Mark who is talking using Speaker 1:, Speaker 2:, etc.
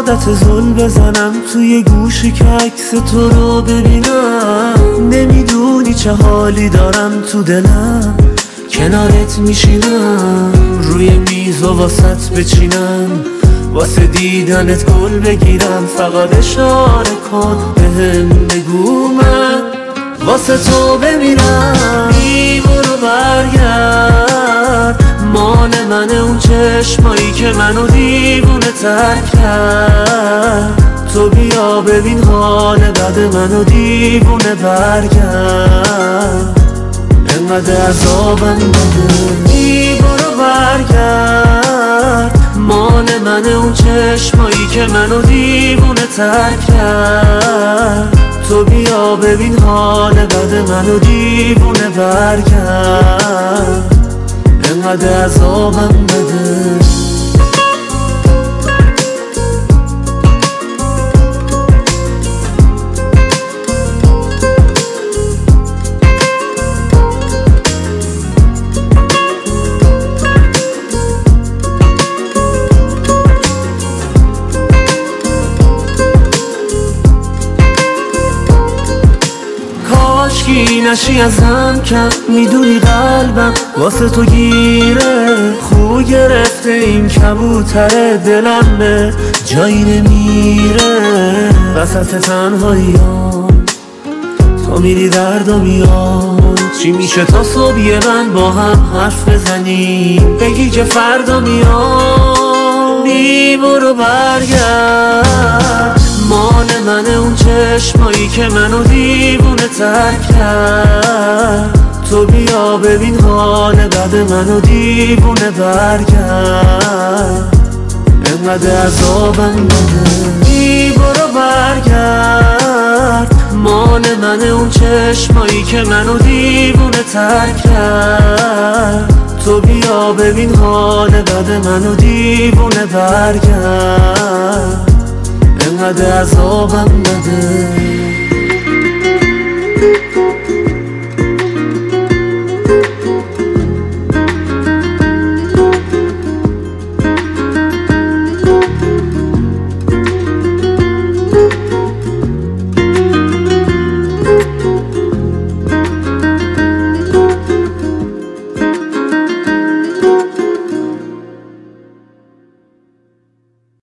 Speaker 1: عادت زل بزنم توی گوشی که عکس تو رو ببینم. نمیدونی چه حالی دارم تو دلم، کنارت میشینم روی میز و واسط بچینم، واسه دیدنت گل بگیرم. فقط اشاره کن بهم بگو من واسه تو بمیرم. برو برگرد، مال منه اون چشمایی که منو دیوونه تر کرد. تو بیا ببین حال بد منو دیوونه برگرد، انقدر عذابم بده. برو برگرد، مال منه اون چشمایی که منو دیوونه تر کرد. تو بیا ببین حال بد منو دیوونه برگرد، انقدر عذابم بده. کاشکی نشی ازم کم، میدونی قلبم واسه تو گیره. خو گرفته این کبوتر دلم به جایی نمیره. وسط تنهاییام تو میری درد و میاد. چی میشه تا صبح من با هم حرف بزنیم، بگی که فردا میاد. برو برگرد، مال منه اون چشمایی که منو دیوونه تر کرد. تو بیا ببین حال بد منو دیوونه برگرد، انقدر عذابم بده. برو برگرد، مال منه اون چشمایی که منو دیوونه تر کرد. تو بیا ببین حال بد منو دیوونه برگرد، انقدر عذابم بده.